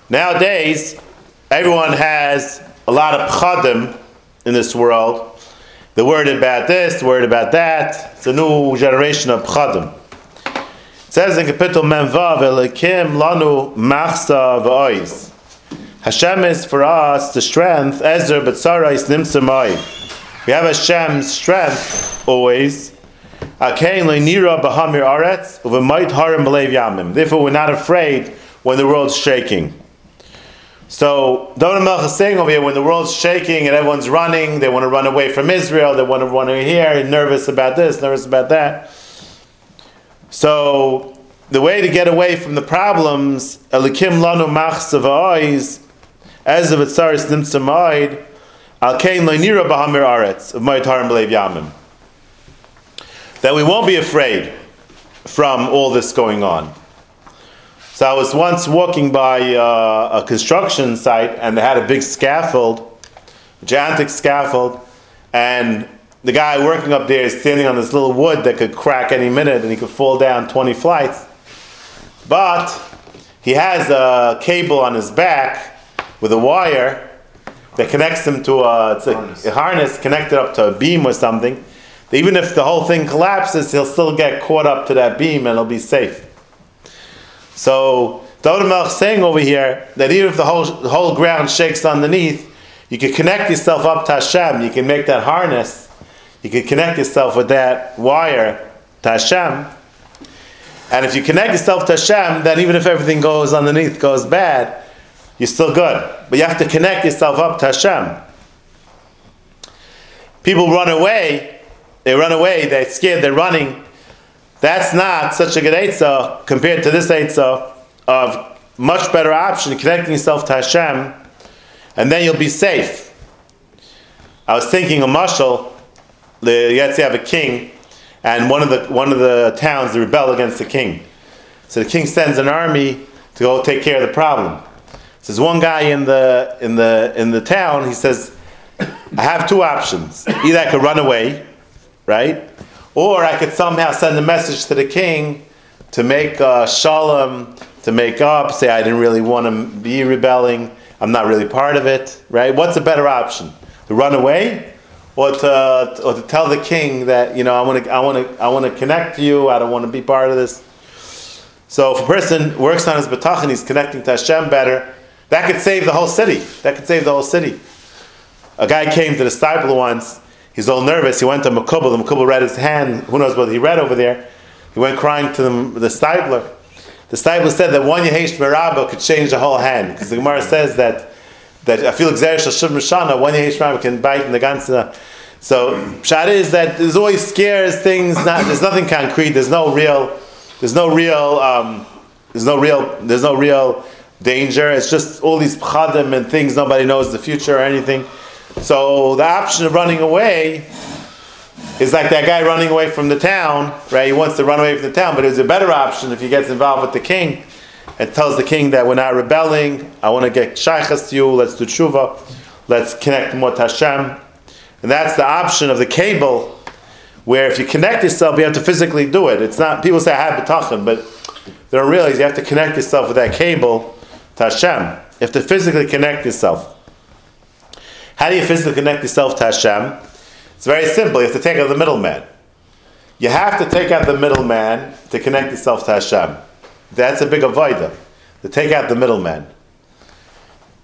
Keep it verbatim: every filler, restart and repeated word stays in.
Nowadays, everyone has a lot of pchadim in this world. They're worried about this, they're worried about that. It's a new generation of pchadim. It says in Kapitel Memvav, Elikim lanu machsa v'ois. Hashem is for us the strength. Ezer b'tzarais nimtza mai. We have Hashem's strength always. Akein le'nira b'hamir aretz u'v'mayit harim b'leiv yamim. Therefore, we're not afraid when the world's shaking. So, David Melch is saying over here, when the world's shaking and everyone's running, they want to run away from Israel, they want to run over here, nervous about this, nervous about that. So, the way to get away from the problems, Elikim lanu machsa v'ois, as of Etzaris nimtza ma'id, al kein le'nira b'hamir aretz, of ma'id harim b'leiv yamim. That we won't be afraid from all this going on. So I was once walking by uh, a construction site, and they had a big scaffold, a gigantic scaffold, and the guy working up there is standing on this little wood that could crack any minute, and he could fall down twenty flights. But he has a cable on his back with a wire that connects him to a, it's a harness. a harness connected up to a beam or something. Even if the whole thing collapses, he'll still get caught up to that beam and he'll be safe. So, David Melch is saying over here that even if the whole, the whole ground shakes underneath, you can connect yourself up to Hashem. You can make that harness. You can connect yourself with that wire to Hashem. And if you connect yourself to Hashem, then even if everything goes underneath, goes bad, you're still good. But you have to connect yourself up to Hashem. People run away. They run away. They're scared. They're running. That's not such a good eitzah compared to this eitzah of much better option, connecting yourself to Hashem, and then you'll be safe. I was thinking of mashal. Let's say you have a king, and one of the one of the towns they rebel against the king. So the king sends an army to go take care of the problem. So there's one guy in the in the in the town. He says, "I have two options. Either I could run away, right? Or I could somehow send a message to the king to make uh, shalom, to make up, say I didn't really want to be rebelling, I'm not really part of it, right? What's a better option? To run away, or to or to tell the king that, you know, I want to I want to I want to connect to you, I don't want to be part of this. So if a person works on his betachon, he's connecting to Hashem better, that could save the whole city. That could save the whole city. A guy came to the stipler once. He's all nervous. He went to Makubal. The Makubal read his hand. Who knows what he read over there? He went crying to the, the stipler. The stipler said that one Yehesh Merabah could change the whole hand. Because the Gemara says that that I feel Xerish Hashem Rishana, one Yehesh Merabah can bite in the ganze. So, Pshat is that there's always scares, things, not, there's nothing concrete, there's no real, there's no real, um, there's no real, there's no real danger. It's just all these pchadim and things, nobody knows the future or anything. So the option of running away is like that guy running away from the town, right? He wants to run away from the town, but it's a better option if he gets involved with the king and tells the king that we're not rebelling, I want to get shaychas to you, let's do tshuva, let's connect more to Hashem. And that's the option of the cable, where if you connect yourself, you have to physically do it. It's not, people say I have betachon, but they don't realize you have to connect yourself with that cable to Hashem. You have to physically connect yourself. How do you physically connect yourself to Hashem? It's very simple. You have to take out the middleman. You have to take out the middleman to connect yourself to Hashem. That's a big avodah, to take out the middleman.